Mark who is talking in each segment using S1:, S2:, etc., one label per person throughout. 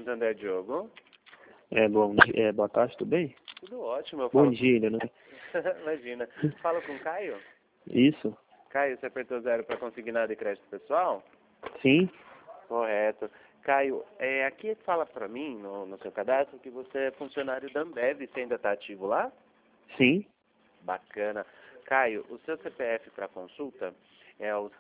S1: Santander, Diogo.
S2: Boa tarde, tudo bem?
S1: Tudo ótimo.
S2: Bom dia ainda, né?
S1: Imagina. Fala com o Caio?
S2: Isso.
S1: Caio, você apertou 0 para consignado e crédito pessoal?
S2: Sim.
S1: Correto. Caio, aqui fala para mim, no seu cadastro, que você é funcionário da Ambev. Você ainda está ativo lá?
S2: Sim.
S1: Bacana. Caio, o seu CPF para consulta é o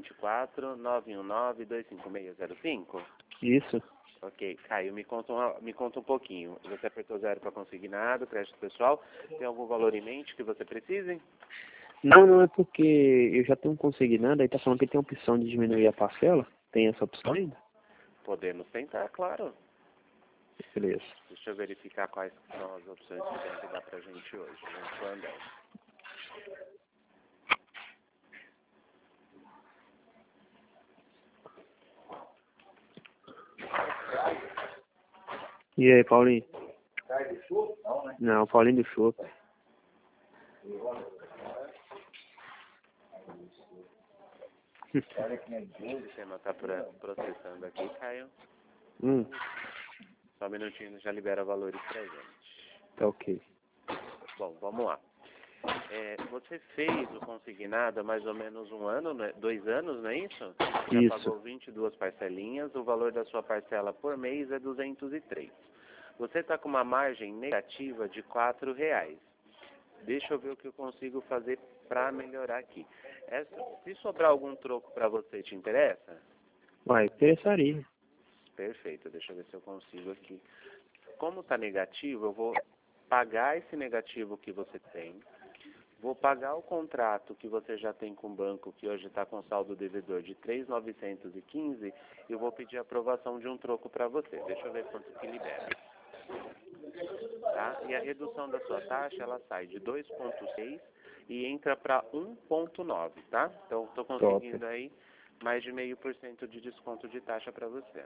S1: 124-919-25605?
S2: Isso.
S1: Ok. Caio, me conta um pouquinho. Você apertou 0 para consignado, crédito pessoal. Tem algum valor em mente que você precise?
S2: Não é porque eu já tenho consignado, aí tá falando que tem a opção de diminuir a parcela. Tem essa opção ainda?
S1: Podemos tentar, claro.
S2: Beleza.
S1: Deixa eu verificar quais são as opções que tem que dar pra gente hoje. Vamos pro Ambev.
S2: E aí, Paulinho? Não, Paulinho do Chopp.
S1: O sistema está processando aqui, Caio. Só um minutinho, já libera valores pra gente.
S2: Tá ok.
S1: Bom, vamos lá. Você fez o consignado há mais ou menos 1 ano, 2 anos, não é isso? Já
S2: Isso.
S1: pagou 22 parcelinhas, o valor da sua parcela por mês é 203. Você está com uma margem negativa de R$4. Deixa eu ver o que eu consigo fazer para melhorar aqui. Se sobrar algum troco para você, te interessa?
S2: Vai, interessaria.
S1: Perfeito, deixa eu ver se eu consigo aqui. Como está negativo, eu vou pagar esse negativo que você tem. Vou pagar o contrato que você já tem com o banco, que hoje está com saldo devedor de 3.915, e eu vou pedir a aprovação de um troco para você. Deixa eu ver quanto que libera. Tá? E a redução da sua taxa, ela sai de 2,6 e entra para 1,9, tá? Então, estou conseguindo aí mais de 0,5% de desconto de taxa para você.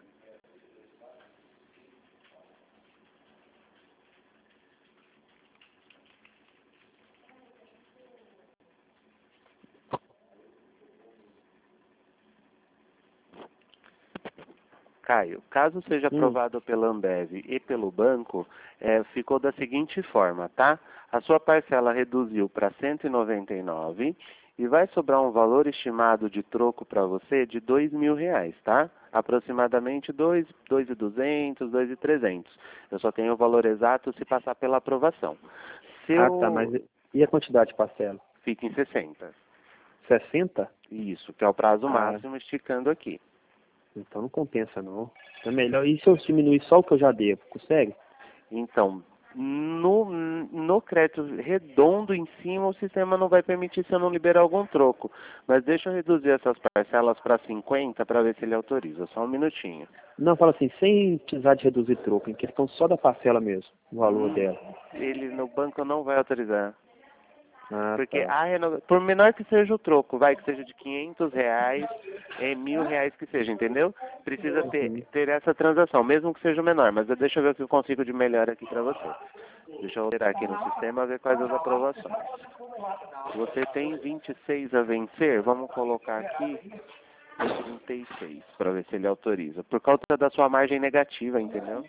S1: Caio, caso seja aprovado pela Ambev e pelo banco, ficou da seguinte forma, tá? A sua parcela reduziu para 199 e vai sobrar um valor estimado de troco para você de R$2.000, tá? Aproximadamente 2.200, 2.300. Eu só tenho o valor exato se passar pela aprovação.
S2: Tá, mas e a quantidade de parcela?
S1: Fica em 60.
S2: 60?
S1: Isso, que é o prazo máximo, esticando aqui.
S2: Então não compensa não. É melhor. E se eu diminuir só o que eu já devo? Consegue?
S1: Então, no crédito redondo em cima, o sistema não vai permitir se eu não liberar algum troco. Mas deixa eu reduzir essas parcelas para 50 para ver se ele autoriza. Só um minutinho.
S2: Não, fala assim, sem precisar de reduzir troco, em questão só da parcela mesmo, o valor dela.
S1: Ele no banco não vai autorizar. Porque
S2: tá.
S1: por menor que seja o troco, vai que seja de R$500, R$1.000 que seja, entendeu? Precisa ter essa transação, mesmo que seja menor, mas deixa eu ver o que eu consigo de melhor aqui para você. Deixa eu alterar aqui no sistema, ver quais as aprovações. Você tem 26 a vencer, vamos colocar aqui 36, para ver se ele autoriza. Por causa da sua margem negativa, entendeu?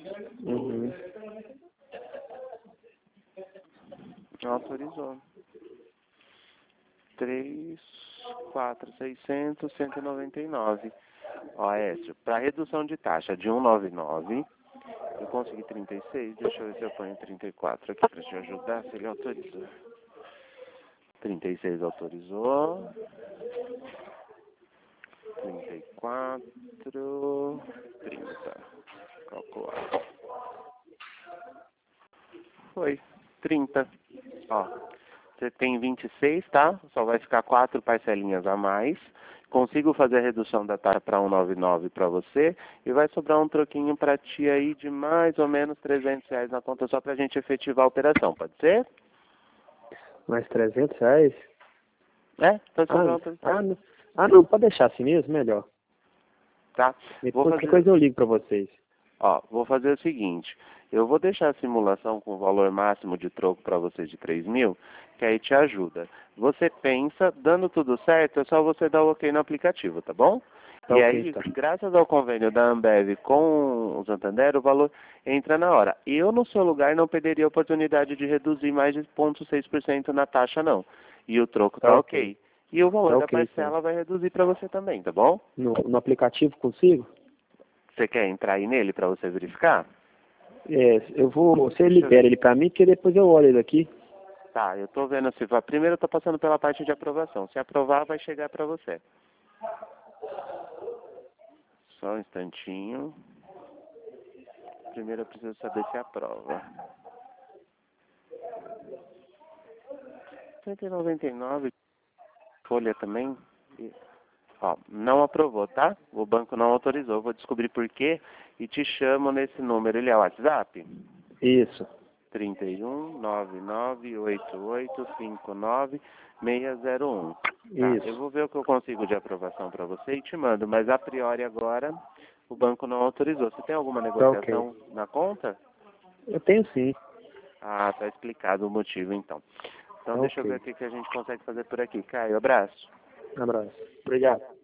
S1: Não autorizou. 3, 4, 600, 199. Ó, Écio, para redução de taxa de 199, eu consegui 36, deixa eu ver se eu ponho 34 aqui para te ajudar, se ele autoriza. 36 autorizou. 34, 30. Calcular. Foi, 30. Ó. Você tem 26, tá? Só vai ficar 4 parcelinhas a mais. Consigo fazer a redução da taxa para 199 para você. E vai sobrar um troquinho para ti aí de mais ou menos R$300 na conta só para a gente efetivar a operação. Pode ser?
S2: Mais R$300?
S1: Vai sobrar
S2: não, pode deixar assim mesmo, melhor.
S1: Tá?
S2: Qualquer coisa eu ligo para vocês.
S1: Ó, vou fazer o seguinte. Eu vou deixar a simulação com o valor máximo de troco para você de 3.000, que aí te ajuda. Você pensa, dando tudo certo, é só você dar o ok no aplicativo, tá bom?
S2: Tá
S1: E
S2: ok,
S1: aí,
S2: tá.
S1: graças ao convênio da Ambev com o Santander, o valor entra na hora. Eu, no seu lugar, não perderia a oportunidade de reduzir mais de 0,6% na taxa, não. E o troco tá ok. E o valor
S2: Tá
S1: da
S2: ok, então.
S1: parcela vai reduzir para você também, tá bom?
S2: No aplicativo consigo?
S1: Você quer entrar aí nele para você verificar?
S2: Eu vou. Você libera ele pra mim, que depois eu olho ele aqui.
S1: Tá, eu tô vendo se vai. Primeiro eu tô passando pela parte de aprovação. Se aprovar, vai chegar para você. Só um instantinho. Primeiro eu preciso saber se aprova. 199, folha também. Ó, não aprovou, tá? O banco não autorizou. Vou descobrir por quê e te chamo nesse número. Ele é o WhatsApp?
S2: Isso.
S1: 31 998859 601. Tá,
S2: Isso.
S1: eu vou ver o que eu consigo de aprovação para você e te mando, mas a priori agora o banco não autorizou. Você tem alguma
S2: Tá ok.
S1: negociação na conta?
S2: Eu tenho sim.
S1: Ah, tá explicado o motivo então. Então
S2: Tá
S1: deixa eu
S2: ok.
S1: ver o que a gente consegue fazer por aqui. Caio, abraço.
S2: Um abraço. Obrigado.